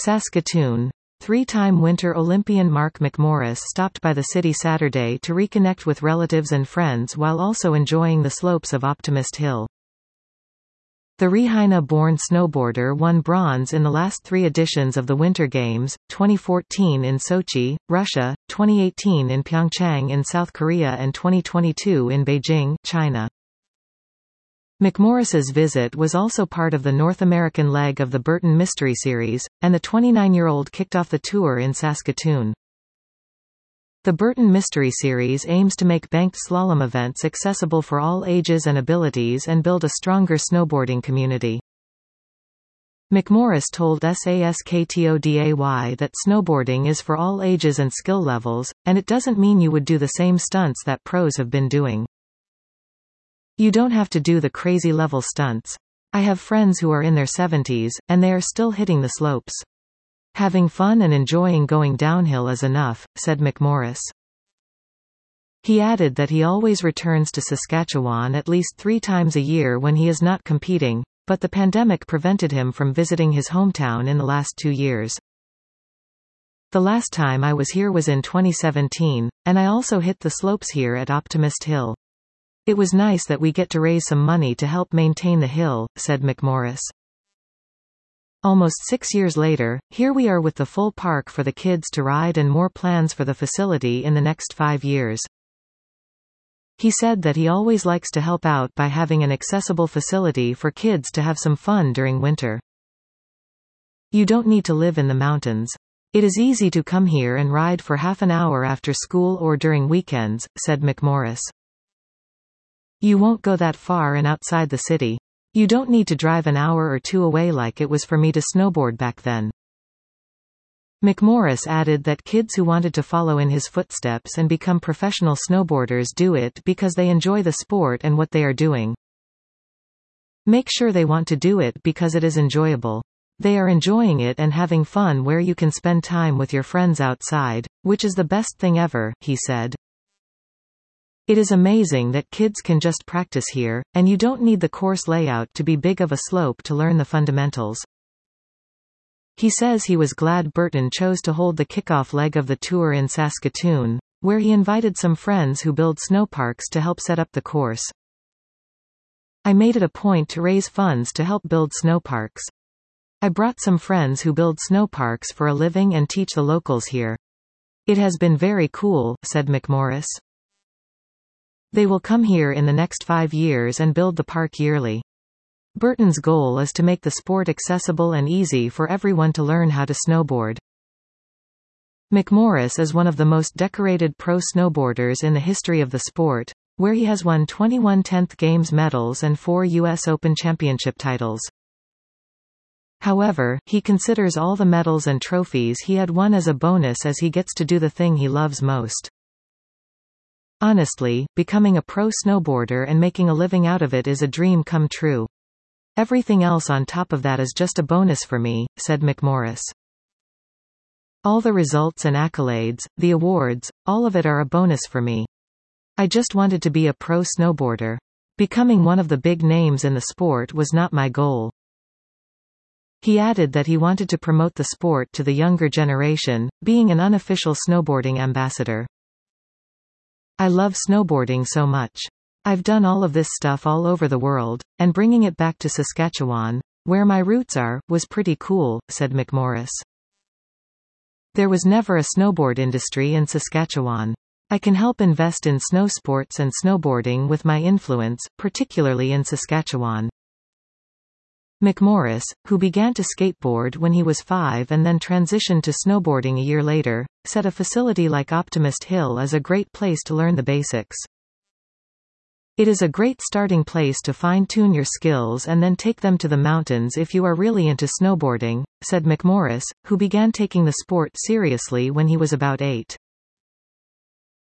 Saskatoon. Three-time Winter Olympian Mark McMorris stopped by the city Saturday to reconnect with relatives and friends while also enjoying the slopes of Optimist Hill. The Regina-born snowboarder won bronze in the last three editions of the Winter Games, 2014 in Sochi, Russia, 2018 in Pyeongchang in South Korea and 2022 in Beijing, China. McMorris's visit was also part of the North American leg of the Burton Mystery Series, and the 29-year-old kicked off the tour in Saskatoon. The Burton Mystery Series aims to make banked slalom events accessible for all ages and abilities and build a stronger snowboarding community. McMorris told SASKTODAY that snowboarding is for all ages and skill levels, and it doesn't mean you would do the same stunts that pros have been doing. You don't have to do the crazy level stunts. I have friends who are in their 70s, and they are still hitting the slopes. Having fun and enjoying going downhill is enough, said McMorris. He added that he always returns to Saskatchewan at least 3 times a year when he is not competing, but the pandemic prevented him from visiting his hometown in the last 2 years. The last time I was here was in 2017, and I also hit the slopes here at Optimist Hill. It was nice that we get to raise some money to help maintain the hill, said McMorris. Almost 6 years later, here we are with the full park for the kids to ride and more plans for the facility in the next 5 years. He said that he always likes to help out by having an accessible facility for kids to have some fun during winter. You don't need to live in the mountains. It is easy to come here and ride for half an hour after school or during weekends, said McMorris. You won't go that far and outside the city. You don't need to drive an hour or 2 away like it was for me to snowboard back then. McMorris added that kids who wanted to follow in his footsteps and become professional snowboarders do it because they enjoy the sport and what they are doing. Make sure they want to do it because it is enjoyable. They are enjoying it and having fun where you can spend time with your friends outside, which is the best thing ever, he said. It is amazing that kids can just practice here, and you don't need the course layout to be big of a slope to learn the fundamentals. He says he was glad Burton chose to hold the kickoff leg of the tour in Saskatoon, where he invited some friends who build snowparks to help set up the course. I made it a point to raise funds to help build snowparks. I brought some friends who build snowparks for a living and teach the locals here. It has been very cool, said McMorris. They will come here in the next 5 years and build the park yearly. Burton's goal is to make the sport accessible and easy for everyone to learn how to snowboard. McMorris is one of the most decorated pro snowboarders in the history of the sport, where he has won 21 10th Games medals and 4 U.S. Open Championship titles. However, he considers all the medals and trophies he had won as a bonus as he gets to do the thing he loves most. Honestly, becoming a pro snowboarder and making a living out of it is a dream come true. Everything else on top of that is just a bonus for me, said McMorris. All the results and accolades, the awards, all of it are a bonus for me. I just wanted to be a pro snowboarder. Becoming one of the big names in the sport was not my goal. He added that he wanted to promote the sport to the younger generation, being an unofficial snowboarding ambassador. I love snowboarding so much. I've done all of this stuff all over the world, and bringing it back to Saskatchewan, where my roots are, was pretty cool, said McMorris. There was never a snowboard industry in Saskatchewan. I can help invest in snow sports and snowboarding with my influence, particularly in Saskatchewan. McMorris, who began to skateboard when he was 5 and then transitioned to snowboarding a year later, said a facility like Optimist Hill is a great place to learn the basics. It is a great starting place to fine-tune your skills and then take them to the mountains if you are really into snowboarding, said McMorris, who began taking the sport seriously when he was about 8.